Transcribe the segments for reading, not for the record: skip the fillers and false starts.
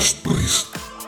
best place.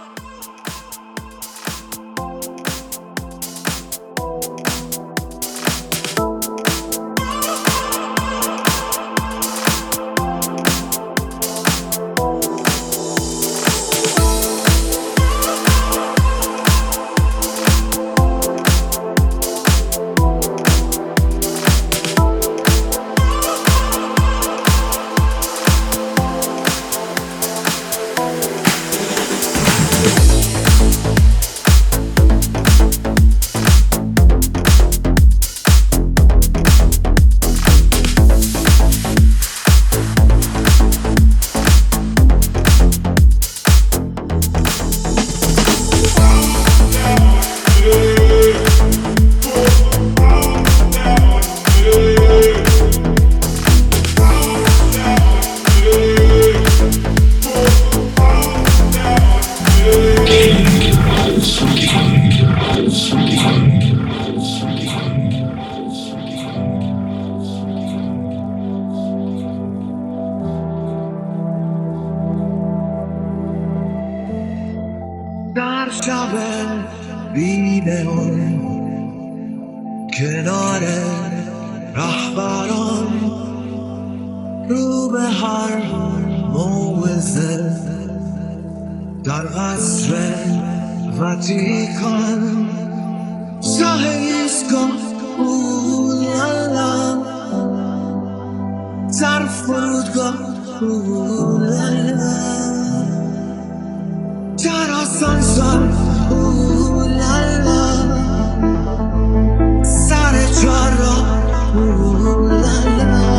در شب بی‌نهان کنار رهبران رو به هر موعظه در قصر واتیکان ته ایستگاه اولالا در فرودگاه اولالا در آسانسور اولالا سر چهارراه اولالا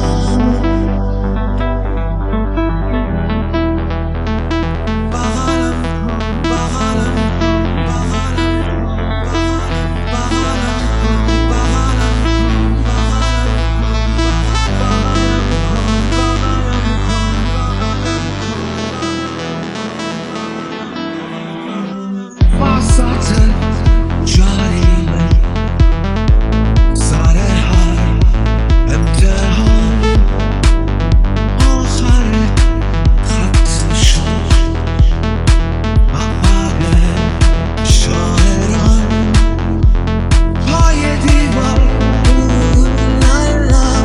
جریمه سر هر امتحان آخر خط شد مقبل شاعران پای دیوار اولالا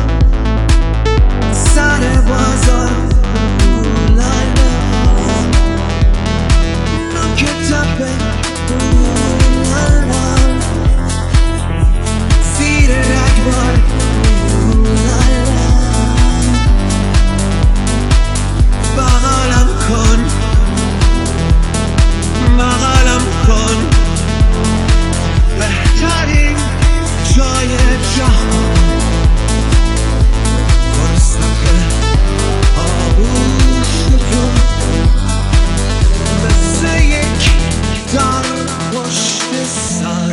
سر بازار اولالا نوک تپه زیر رگبار بغلم کن بغلم کن بهترین جای جهان فرصت آغوش کن مثل یک در پشت سر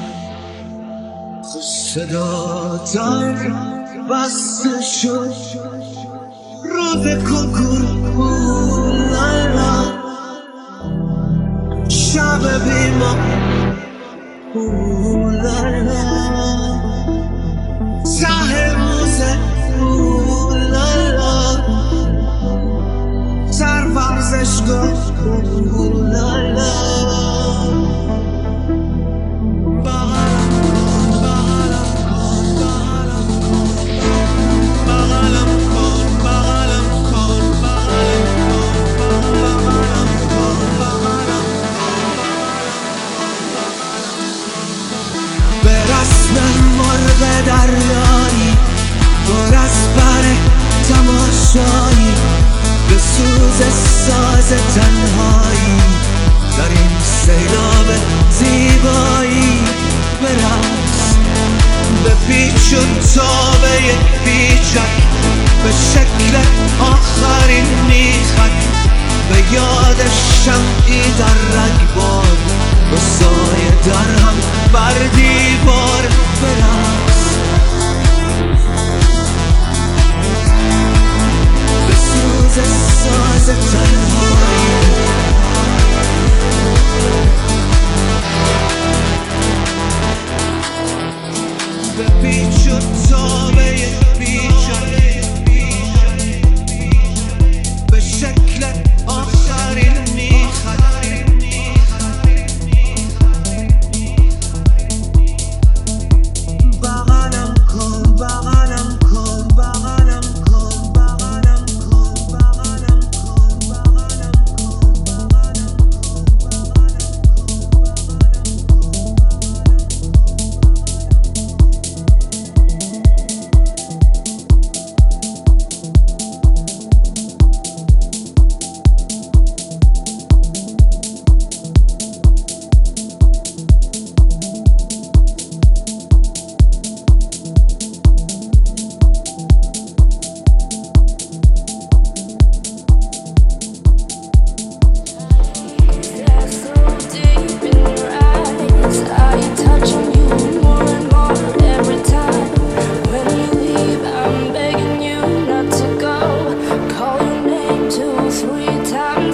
صدا در بسته شد روز کنکور اولالا شب بیما اولالا ته روزه اولالا در ورزشگاه اولالا مرغ دریایی پر از پر تماشایی به سوز ساز تنهایی در این سیلاب زیبایی به رقص به پیچ و تاب یک پیچک به شکل آخرین میخک به یاد شمعی در رگبار به سایه در هم بر دیوار به رقص به سوز ساز تنهایی به پیچ و تاب یک پیچک به شکل آخرین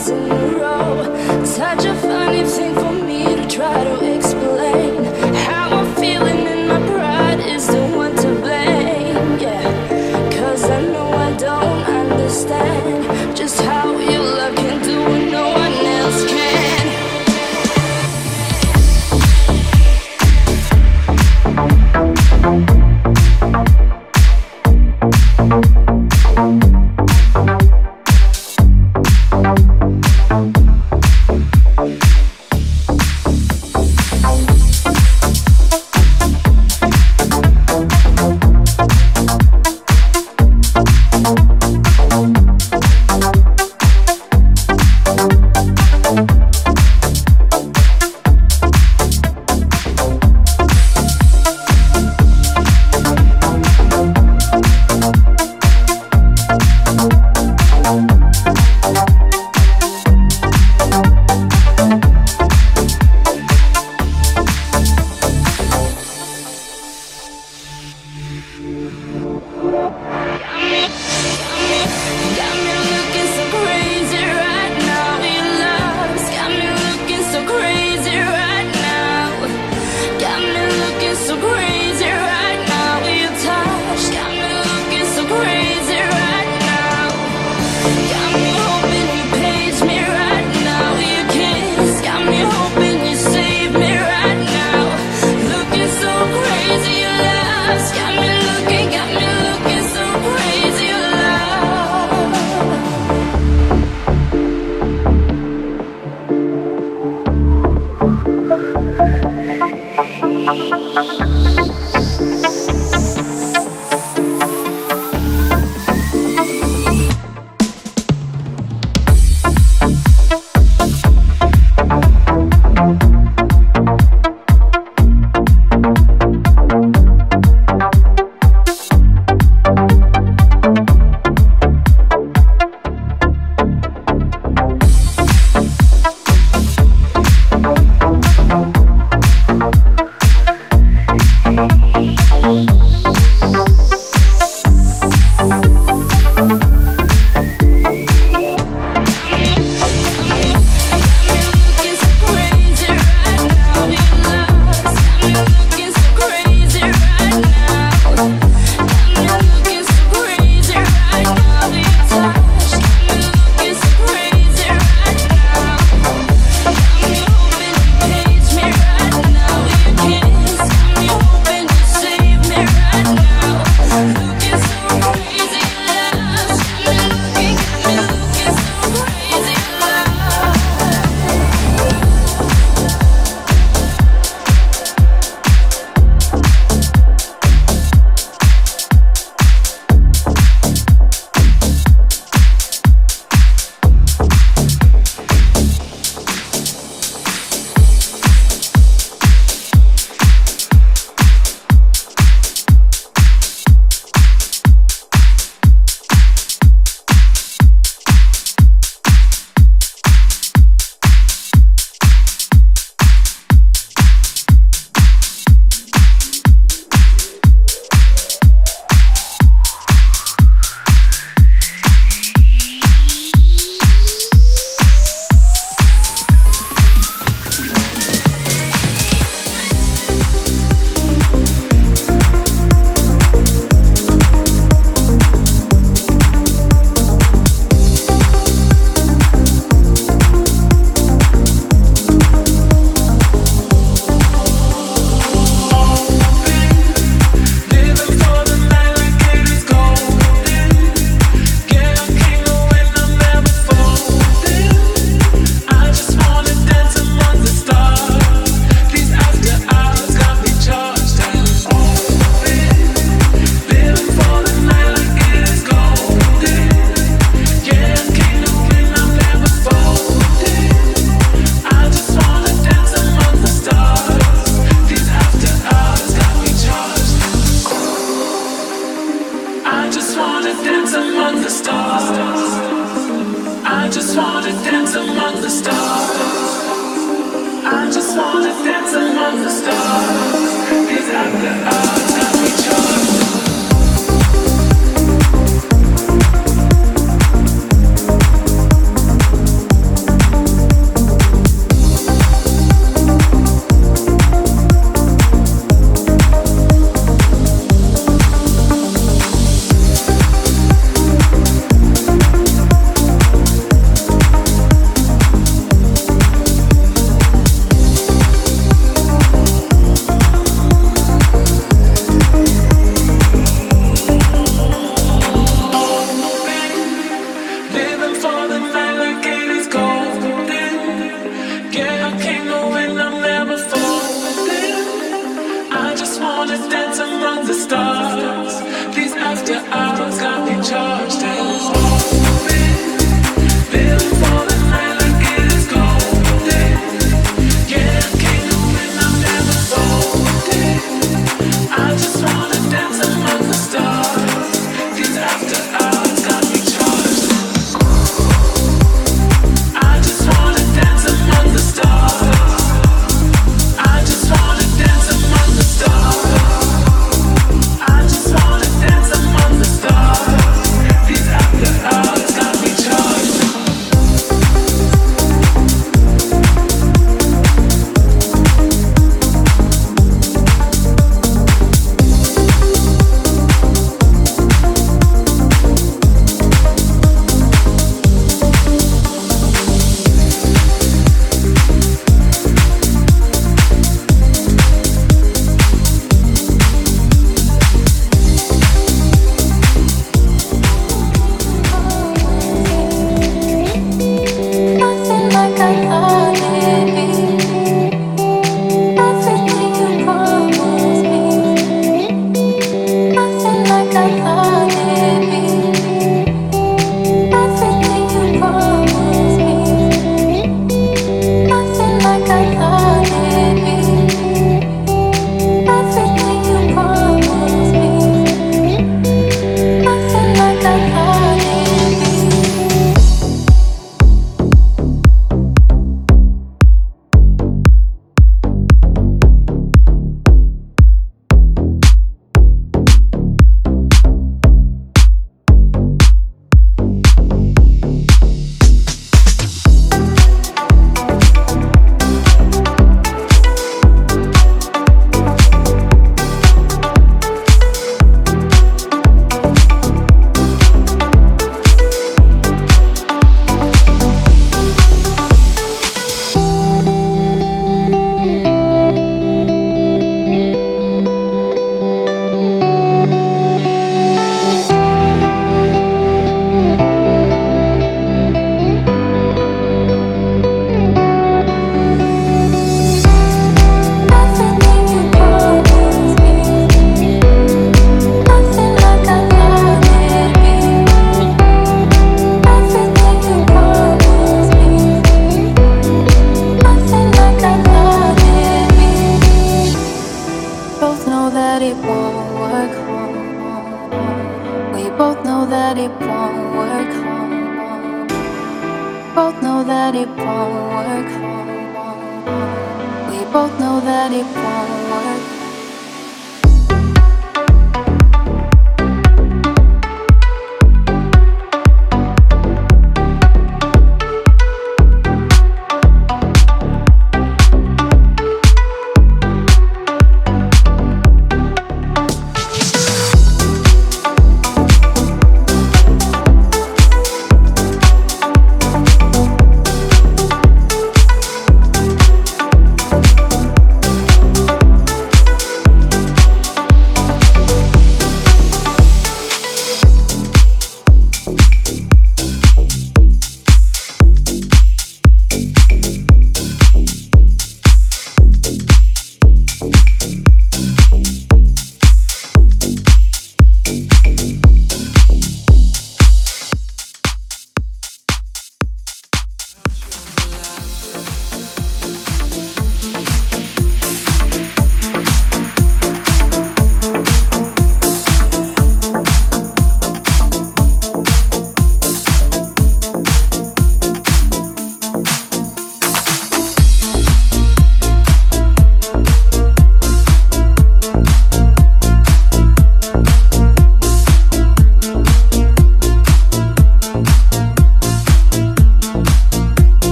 months in a row. Such a funny thing for me to try to explain. How I'm feeling and my pride is the one to blame. Yeah, 'cause I know I don't understand just how your love can do what no one else can. both know that it won't work. We both know that it won't work.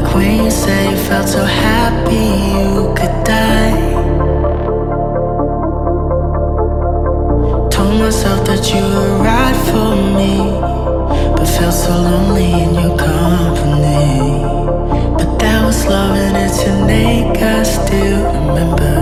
when you said you felt so happy you could die. Told myself that you were right for me, but felt so lonely in your company. But that was love and it's innate, I still remember.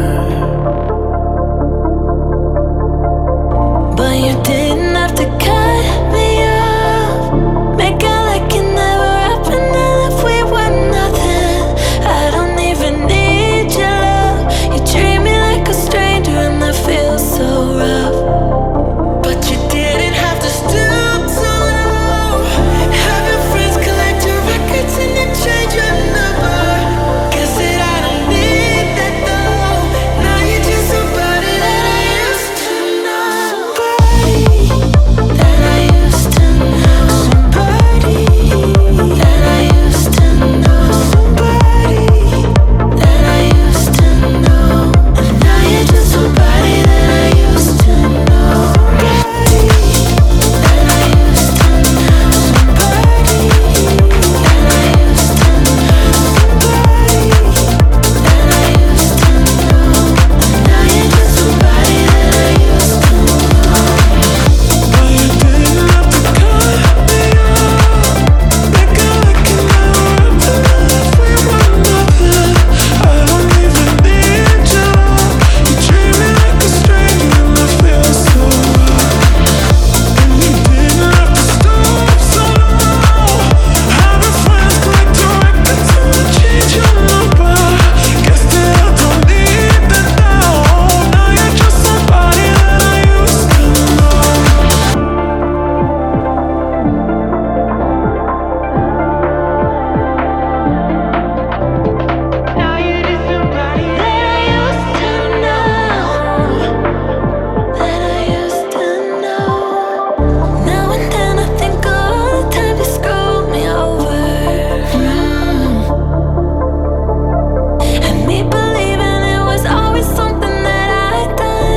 But you didn't have to cut me off, make out like it never happened, and if we were nothing, I don't even need your love. You treat me like a stranger and that feels so rough. But you didn't have to stoop so low, have your friends collect your records and then change your number. Guess that I don't need that though. Now you're just somebody that I used to know. Somebody that I used to know. Somebody that I used to know. Somebody that I used to know. And now you're just somebody that I used to know. Somebody that I used to know. Somebody that I used to know. Somebody that I used to know. And now you're just somebody that I used to know. But you didn't have to cut me off, make out like it never happened, if we were nothing. I don't even need your love. You treat me like a stranger and I feel so wrong. And you didn't have to stoop so low, have your friends collect your records and then change your number. Guess that I don't need that now. Now you're just somebody that I used to know. Now you're just somebody that I used to know. That I used to know. Now and then I think of all the times you screwed me over. And me believing it was always something that I'd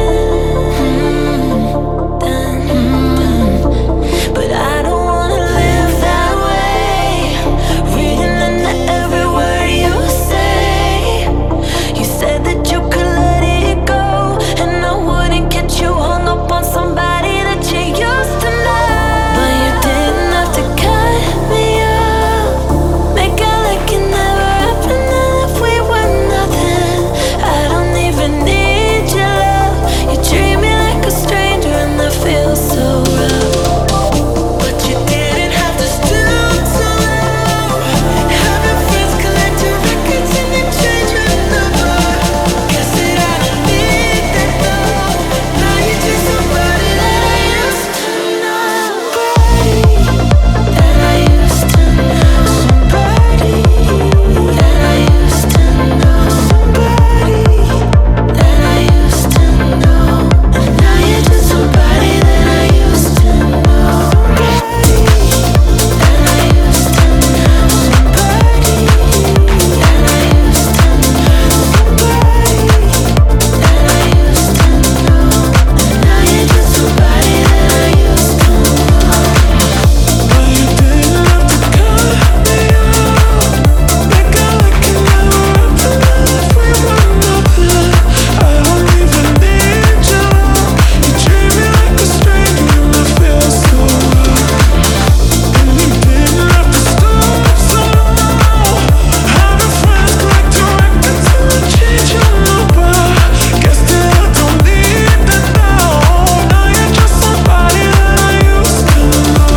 done. But I don't wanna live that way, reading into every word you say. You said that you could let it go, and I wouldn't get you hung up on somebody that you used to know. But you didn't have to cut me off, make out like it never happened, and if we were nothing, I don't even need your love. You treat me like a stranger and that feels so rough. But you didn't have to stoop so low, have your friends collect your records and then change your number. Guess that I don't need that though. Now you're just somebody that I used to know. Somebody that I used to know. Somebody that I used to know. Somebody that I used to know. And now you're just somebody that I used to know. Somebody that I used to know. Somebody that I used to know. Somebody that I used to know. And now you're just somebody that I used to know. But you didn't have to cut me off, make out like it never happened, if we were nothing. I don't even need your love. You treat me like a stranger and I feel so wrong. And you didn't have to stoop so low, have your friends collect your records and then change your number. Guess that I don't need that now. Now you're just somebody that I used to know.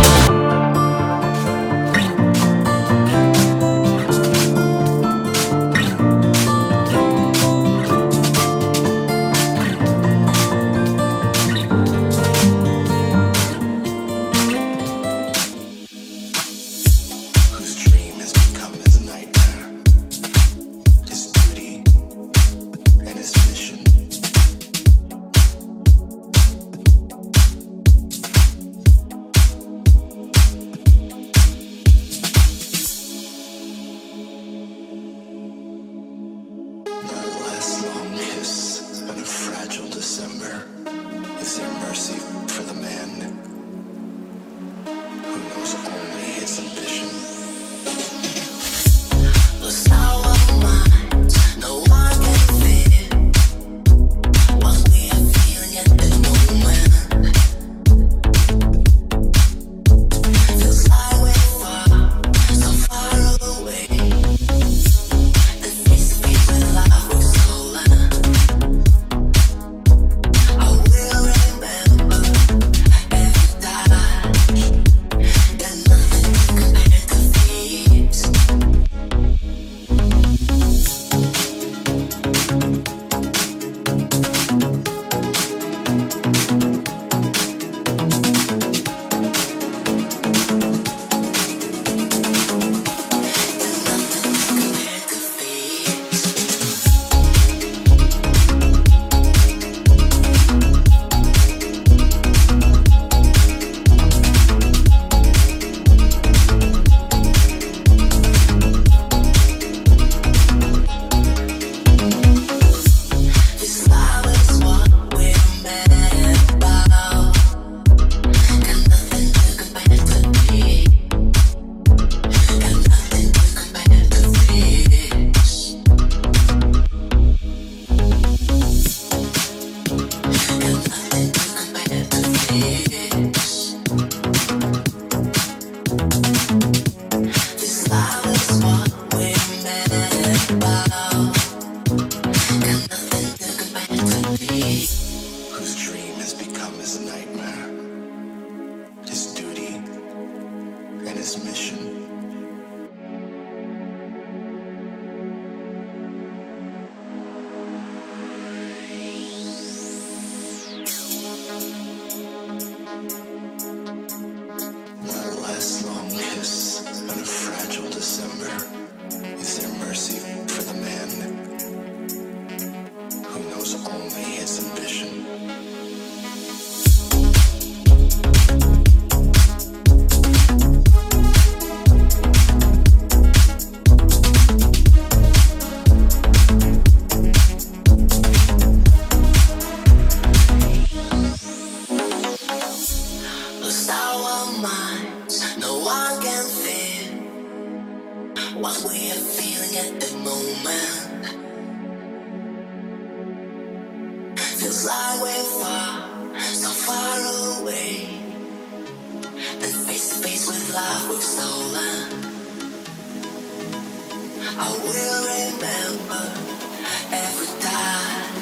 Whose dream has become his nightmare, his duty and his mission. That last long kiss and a fragile December is there mercy for the man who knows only his ambition. we are feeling at the moment. Feels like we're far, so far away. Then face to face with love we've stolen. I will remember every time.